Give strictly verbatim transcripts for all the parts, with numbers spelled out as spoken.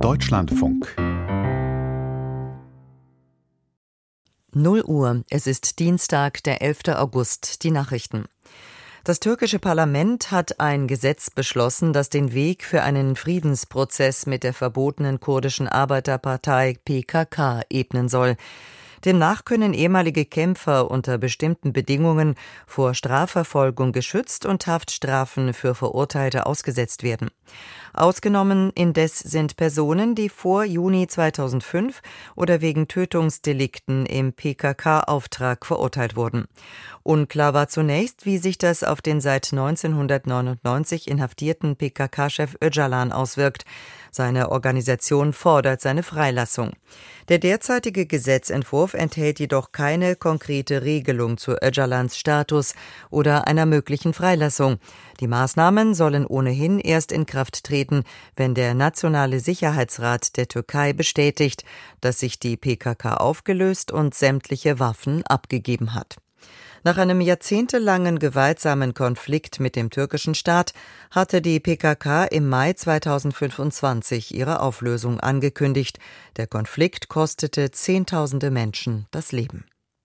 Deutschlandfunk. null Uhr, es ist Dienstag, der elfter August, die Nachrichten. Das türkische Parlament hat ein Gesetz beschlossen, das den Weg für einen Friedensprozess mit der verbotenen kurdischen Arbeiterpartei P K K ebnen soll. Demnach können ehemalige Kämpfer unter bestimmten Bedingungen vor Strafverfolgung geschützt und Haftstrafen für Verurteilte ausgesetzt werden. Ausgenommen indes sind Personen, die vor Juni zweitausendfünf oder wegen Tötungsdelikten im P K K-Auftrag verurteilt wurden. Unklar war zunächst, wie sich das auf den seit neunzehnhundertneunundneunzig inhaftierten P K K-Chef Öcalan auswirkt. Seine Organisation fordert seine Freilassung. Der derzeitige Gesetzentwurf enthält jedoch keine konkrete Regelung zu Öcalans Status oder einer möglichen Freilassung. Die Maßnahmen sollen ohnehin erst in Kraft treten, wenn der Nationale Sicherheitsrat der Türkei bestätigt, dass sich die P K K aufgelöst und sämtliche Waffen abgegeben hat. Nach einem jahrzehntelangen gewaltsamen Konflikt mit dem türkischen Staat hatte die P K K im Mai zweitausendfünfundzwanzig ihre Auflösung angekündigt. Der Konflikt kostete Zehntausende Menschen das Leben.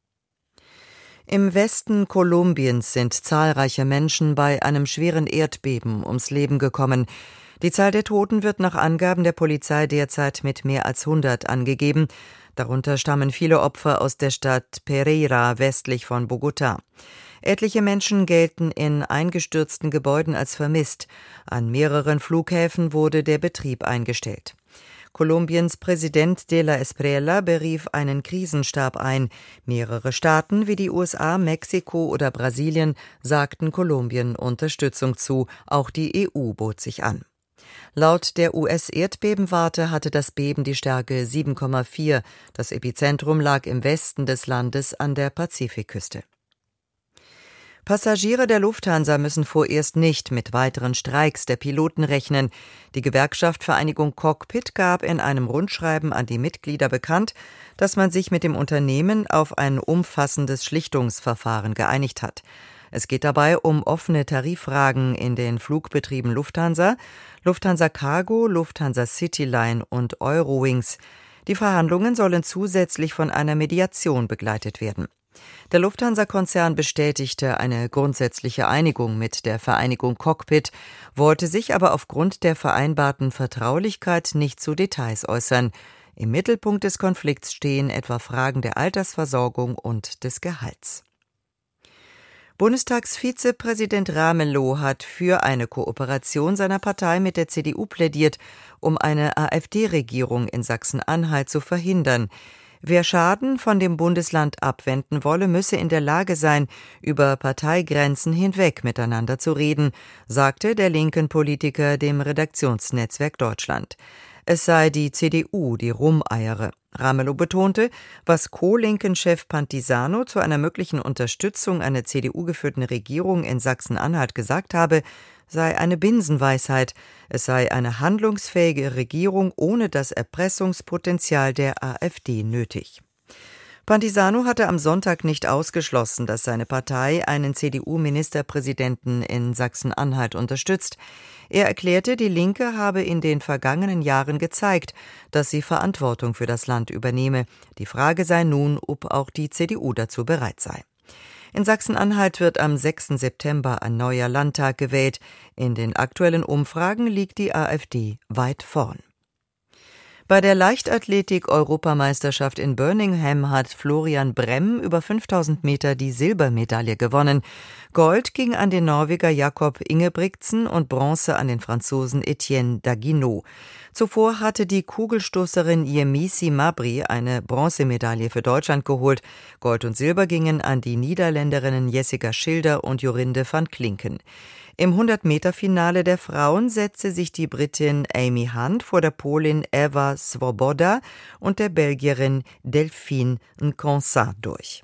Im Westen Kolumbiens sind zahlreiche Menschen bei einem schweren Erdbeben ums Leben gekommen. Die Zahl der Toten wird nach Angaben der Polizei derzeit mit mehr als hundert angegeben. Darunter stammen viele Opfer aus der Stadt Pereira westlich von Bogotá. Etliche Menschen gelten in eingestürzten Gebäuden als vermisst. An mehreren Flughäfen wurde der Betrieb eingestellt. Kolumbiens Präsident de la Espriella berief einen Krisenstab ein. Mehrere Staaten wie die U S A, Mexiko oder Brasilien sagten Kolumbien Unterstützung zu. Auch die E U bot sich an. Laut der U S-Erdbebenwarte hatte das Beben die Stärke sieben Komma vier. Das Epizentrum lag im Westen des Landes an der Pazifikküste. Passagiere der Lufthansa müssen vorerst nicht mit weiteren Streiks der Piloten rechnen. Die Gewerkschaft Vereinigung Cockpit gab in einem Rundschreiben an die Mitglieder bekannt, dass man sich mit dem Unternehmen auf ein umfassendes Schlichtungsverfahren geeinigt hat. Es geht dabei um offene Tariffragen in den Flugbetrieben Lufthansa, Lufthansa Cargo, Lufthansa Cityline und Eurowings. Die Verhandlungen sollen zusätzlich von einer Mediation begleitet werden. Der Lufthansa-Konzern bestätigte eine grundsätzliche Einigung mit der Vereinigung Cockpit, wollte sich aber aufgrund der vereinbarten Vertraulichkeit nicht zu Details äußern. Im Mittelpunkt des Konflikts stehen etwa Fragen der Altersversorgung und des Gehalts. Bundestagsvizepräsident Ramelow hat für eine Kooperation seiner Partei mit der C D U plädiert, um eine AfD-Regierung in Sachsen-Anhalt zu verhindern. Wer Schaden von dem Bundesland abwenden wolle, müsse in der Lage sein, über Parteigrenzen hinweg miteinander zu reden, sagte der linken Politiker dem Redaktionsnetzwerk Deutschland. Es sei die C D U, die rumeiere. Ramelow betonte, was Co-Linken-Chef Pantisano zu einer möglichen Unterstützung einer C D U-geführten Regierung in Sachsen-Anhalt gesagt habe, sei eine Binsenweisheit. Es sei eine handlungsfähige Regierung ohne das Erpressungspotenzial der AfD nötig. Pantisano hatte am Sonntag nicht ausgeschlossen, dass seine Partei einen C D U-Ministerpräsidenten in Sachsen-Anhalt unterstützt. Er erklärte, die Linke habe in den vergangenen Jahren gezeigt, dass sie Verantwortung für das Land übernehme. Die Frage sei nun, ob auch die C D U dazu bereit sei. In Sachsen-Anhalt wird am sechsten September ein neuer Landtag gewählt. In den aktuellen Umfragen liegt die AfD weit vorn. Bei der Leichtathletik-Europameisterschaft in Birmingham hat Florian Brem über fünftausend Meter die Silbermedaille gewonnen. Gold ging an den Norweger Jakob Ingebrigtsen und Bronze an den Franzosen Etienne Daguineau. Zuvor hatte die Kugelstoßerin Yemisi Mabry eine Bronzemedaille für Deutschland geholt. Gold und Silber gingen an die Niederländerinnen Jessica Schilder und Jorinde van Klinken. Im hundert-Meter-Finale der Frauen setzte sich die Britin Amy Hunt vor der Polin Eva Swoboda und der Belgierin Delphine Nkonsa durch.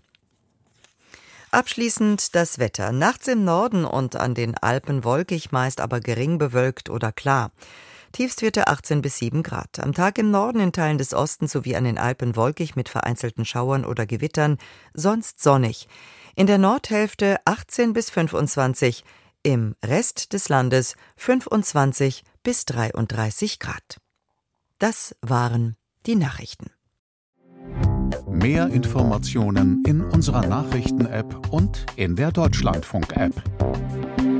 Abschließend das Wetter. Nachts im Norden und an den Alpen wolkig, meist aber gering bewölkt oder klar. Tiefstwerte achtzehn bis sieben Grad. Am Tag im Norden in Teilen des Ostens sowie an den Alpen wolkig mit vereinzelten Schauern oder Gewittern, sonst sonnig. In der Nordhälfte achtzehn bis fünfundzwanzig, im Rest des Landes fünfundzwanzig bis dreiunddreißig Grad. Das waren die Nachrichten. Mehr Informationen in unserer Nachrichten-App und in der Deutschlandfunk-App.